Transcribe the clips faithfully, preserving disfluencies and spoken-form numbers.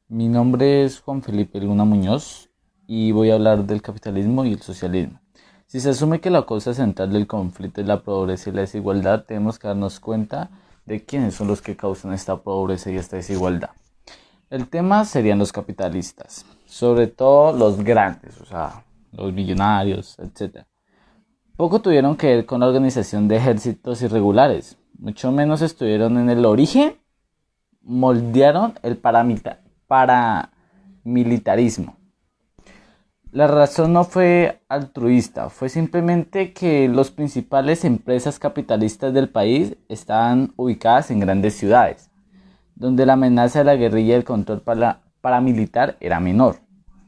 Mi nombre es Juan Felipe Luna Muñoz y voy a hablar del capitalismo y el socialismo. Si se asume que la causa central del conflicto es la pobreza y la desigualdad, tenemos que darnos cuenta de quiénes son los que causan esta pobreza y esta desigualdad. El tema serían los capitalistas, sobre todo los grandes, o sea, los millonarios, etcétera. Poco tuvieron que ver con la organización de ejércitos irregulares, mucho menos estuvieron en el origen, moldearon el paramita- paramilitarismo. La razón no fue altruista, fue simplemente que las principales empresas capitalistas del país estaban ubicadas en grandes ciudades, donde la amenaza de la guerrilla y el control para- paramilitar era menor.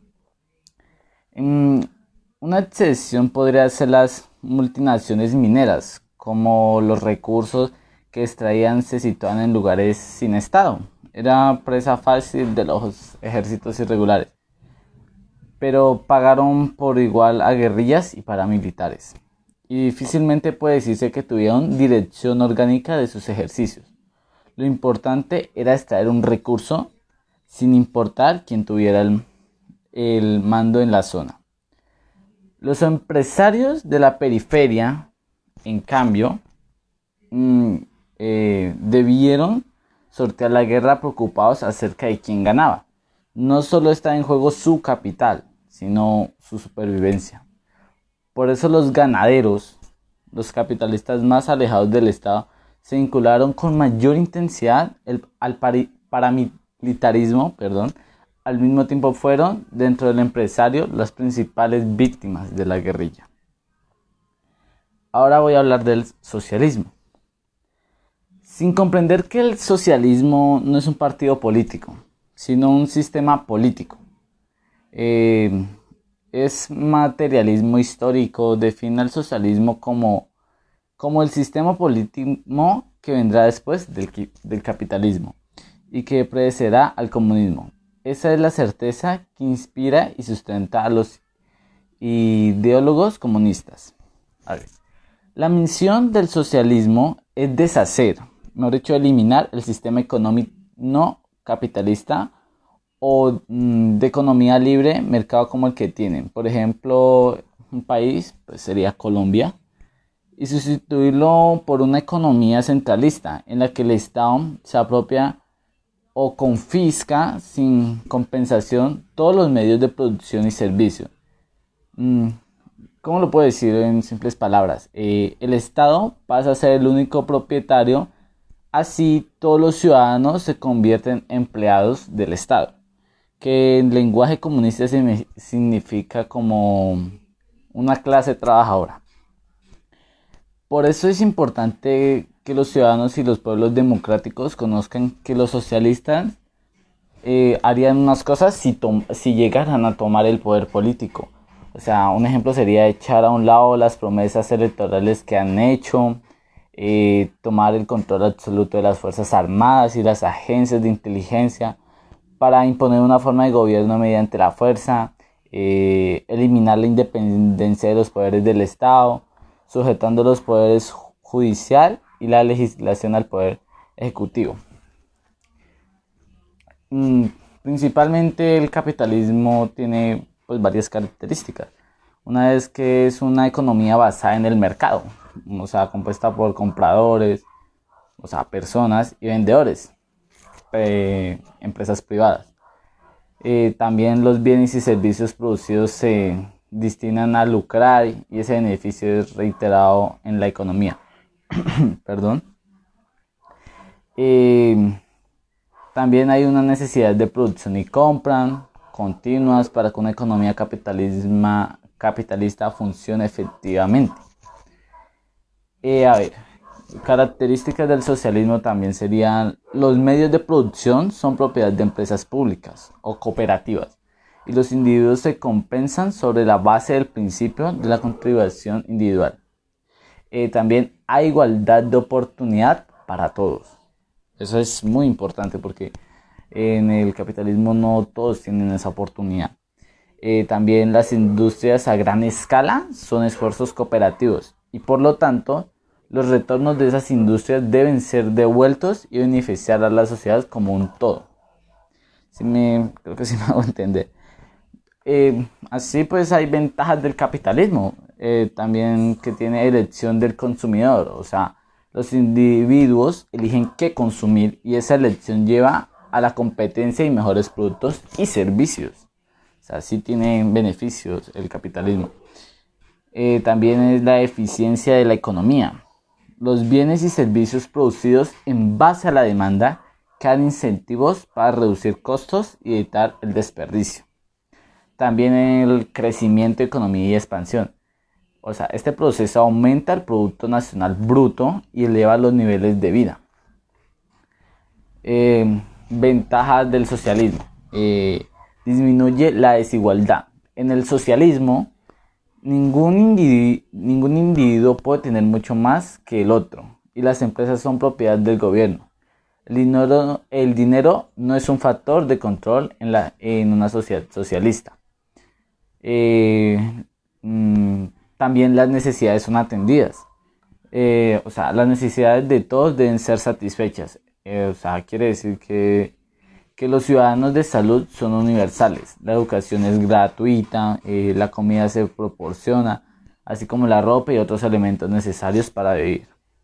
Mm, Una excepción podría ser las multinacionales mineras, como los recursos que extraían se situaban en lugares sin estado. Era presa fácil de los ejércitos irregulares, pero pagaron por igual a guerrillas y paramilitares. Y difícilmente puede decirse que tuvieron dirección orgánica de sus ejercicios. Lo importante era extraer un recurso sin importar quién tuviera el, el mando en la zona. Los empresarios de la periferia, en cambio, mm, eh, debieron sortear la guerra preocupados acerca de quién ganaba. No solo está en juego su capital, sino su supervivencia. Por eso los ganaderos, los capitalistas más alejados del Estado, se vincularon con mayor intensidad el- al pari- paramilitarismo, perdón. Al mismo tiempo fueron, dentro del empresario, las principales víctimas de la guerrilla. Ahora voy a hablar del socialismo. Sin comprender que el socialismo no es un partido político, sino un sistema político. Eh, es materialismo histórico, define al socialismo como, como el sistema político que vendrá después del, del capitalismo y que precederá al comunismo. Esa es la certeza que inspira y sustenta a los ideólogos comunistas. A ver. La misión del socialismo es deshacer, mejor dicho, eliminar el sistema económico no capitalista o mm, de economía libre, mercado como el que tienen. Por ejemplo, un país pues sería Colombia y sustituirlo por una economía centralista en la que el Estado se apropia o confisca sin compensación todos los medios de producción y servicio. Mm, ¿Cómo lo puedo decir en simples palabras? Eh, el Estado pasa a ser el único propietario, así todos los ciudadanos se convierten en empleados del Estado, que en lenguaje comunista significa como una clase trabajadora. Por eso es importante que los ciudadanos y los pueblos democráticos conozcan que los socialistas eh, harían unas cosas si, si llegaran a tomar el poder político. O sea, un ejemplo sería echar a un lado las promesas electorales que han hecho, eh, tomar el control absoluto de las Fuerzas Armadas y las agencias de inteligencia para imponer una forma de gobierno mediante la fuerza, eh, eliminar la independencia de los poderes del Estado, sujetando los poderes judicial y la legislación al poder ejecutivo. Mm, Principalmente el capitalismo tiene pues varias características. Una es que es una economía basada en el mercado, o sea, compuesta por compradores, o sea, personas y vendedores, eh, empresas privadas. Eh, también los bienes y servicios producidos se destinan a lucrar y ese beneficio es reiterado en la economía. Perdón. Eh, También hay una necesidad de producción y compra continuas para que una economía capitalisma, capitalista funcione efectivamente. Eh, a ver, características del socialismo también serían: los medios de producción son propiedad de empresas públicas o cooperativas y los individuos se compensan sobre la base del principio de la contribución individual. Eh, también hay igualdad de oportunidad para todos. Eso es muy importante porque en el capitalismo no todos tienen esa oportunidad. Eh, también las industrias a gran escala son esfuerzos cooperativos y por lo tanto los retornos de esas industrias deben ser devueltos y beneficiar a la sociedad como un todo. Sí me, creo que sí me hago entender. Eh, así pues hay ventajas del capitalismo, eh, también que tiene elección del consumidor, o sea, los individuos eligen qué consumir y esa elección lleva a la competencia y mejores productos y servicios. O sea, sí tiene beneficios el capitalismo. Eh, también es la eficiencia de la economía. Los bienes y servicios producidos en base a la demanda crean incentivos para reducir costos y evitar el desperdicio. También el crecimiento, economía y expansión. O sea, este proceso aumenta el Producto Nacional Bruto y eleva los niveles de vida. Eh, ventajas del socialismo. Eh, disminuye la desigualdad. En el socialismo, ningún individuo, ningún individuo puede tener mucho más que el otro y las empresas son propiedad del gobierno. El dinero, el dinero no es un factor de control en, la, en una sociedad socialista. Eh, mmm, también las necesidades son atendidas. Eh, o sea, las necesidades de todos deben ser satisfechas. Eh, o sea, quiere decir que, que los ciudadanos de salud son universales. La educación es gratuita, eh, la comida se proporciona, así como la ropa y otros elementos necesarios para vivir.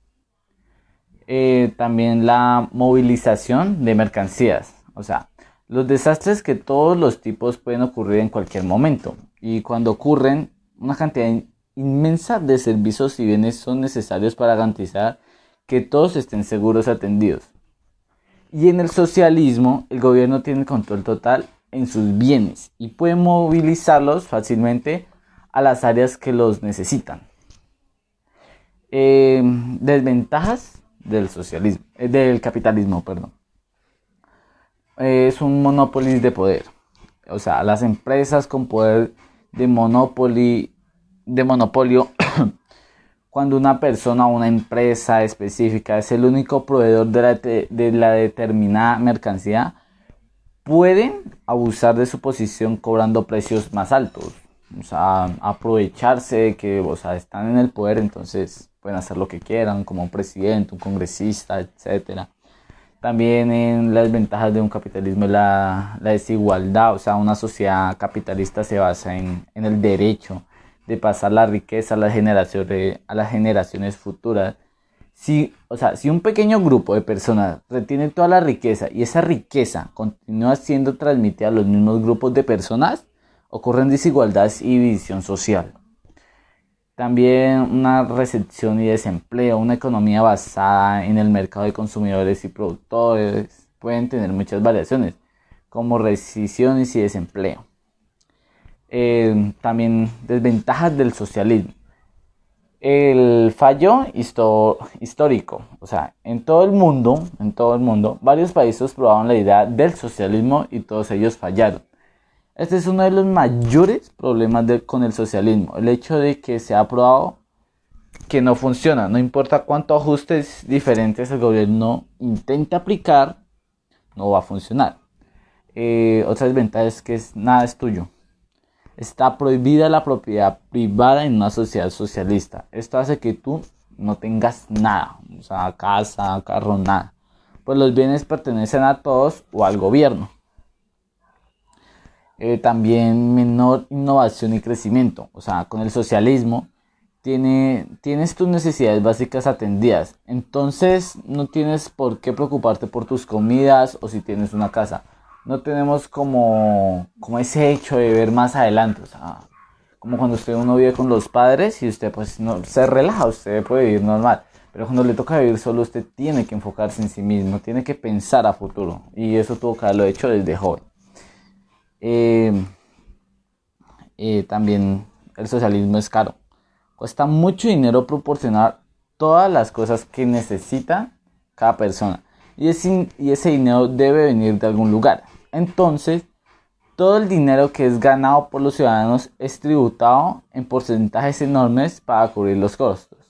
Eh, también la movilización de mercancías. O sea, los desastres que todos los tipos pueden ocurrir en cualquier momento. Y cuando ocurren, una cantidad inmensa de servicios y bienes son necesarios para garantizar que todos estén seguros y atendidos. Y en el socialismo, el gobierno tiene el control total en sus bienes y puede movilizarlos fácilmente a las áreas que los necesitan. Eh, desventajas del socialismo, eh, del capitalismo, perdón. Eh, es un monopolio de poder. O sea, las empresas con poder de monopolio de monopolio cuando una persona o una empresa específica es el único proveedor de la, de, de la determinada mercancía, pueden abusar de su posición cobrando precios más altos. O sea, aprovecharse de que, o sea, están en el poder, entonces pueden hacer lo que quieran, como un presidente, un congresista, etcétera. También en las ventajas de un capitalismo es la, la desigualdad. O sea, una sociedad capitalista se basa en, en el derecho de pasar la riqueza a las generaciones, a las generaciones futuras. Si, o sea, si un pequeño grupo de personas retiene toda la riqueza y esa riqueza continúa siendo transmitida a los mismos grupos de personas, ocurren desigualdades y división social. También una recesión y desempleo, una economía basada en el mercado de consumidores y productores pueden tener muchas variaciones, como recesiones y desempleo. Eh, también desventajas del socialismo. El fallo histo- histórico, o sea, en todo el mundo, en todo el mundo, varios países probaron la idea del socialismo y todos ellos fallaron. Este es uno de los mayores problemas de, con el socialismo, el hecho de que se ha probado que no funciona, no importa cuántos ajustes diferentes el gobierno intente aplicar, no va a funcionar. Eh, otra desventaja es que es, nada es tuyo. Está prohibida la propiedad privada en una sociedad socialista. Esto hace que tú no tengas nada, o sea, casa, carro, nada. Pues los bienes pertenecen a todos o al gobierno. Eh, también menor innovación y crecimiento. O sea, con el socialismo tiene, tienes tus necesidades básicas atendidas. Entonces no tienes por qué preocuparte por tus comidas o si tienes una casa. No tenemos como, como ese hecho de ver más adelante, o sea, como cuando usted uno vive con los padres y usted pues no se relaja, usted puede vivir normal, pero cuando le toca vivir solo usted tiene que enfocarse en sí mismo, tiene que pensar a futuro y eso tuvo que haberlo hecho desde joven. Eh, eh, también el socialismo es caro, cuesta mucho dinero proporcionar todas las cosas que necesita cada persona y ese, y ese dinero debe venir de algún lugar. Entonces, todo el dinero que es ganado por los ciudadanos es tributado en porcentajes enormes para cubrir los costos.